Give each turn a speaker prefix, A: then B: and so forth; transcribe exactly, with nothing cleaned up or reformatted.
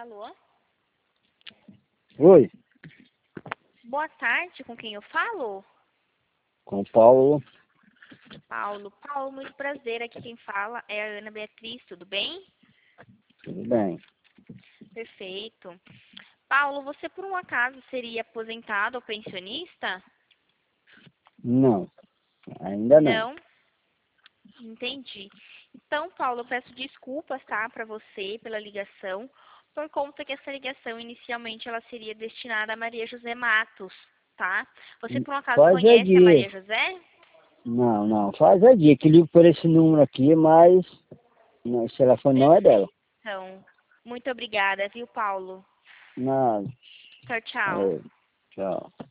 A: Alô?
B: Oi,
A: Boa tarde, com quem eu falo?
B: com o Paulo.
A: Paulo. Paulo, muito prazer. Aqui quem fala é a Ana Beatriz, tudo bem?
B: Tudo bem?
A: Perfeito. Paulo, você por um acaso seria aposentado ou pensionista?
B: Não, ainda não.
A: Não? Entendi. Então, Paulo, eu peço desculpas, tá, para você pela ligação, por conta que essa ligação inicialmente ela seria destinada a Maria José Matos, tá? Você por um acaso
B: Faz é
A: conhece a
B: dia.
A: Maria José?
B: Não, não, faz é dia que ligo por esse número aqui, mas não, esse telefone não é dela.
A: Perfeito. Então, muito obrigada, viu, Paulo?
B: Nada.
A: Tchau, tchau.
B: É, tchau.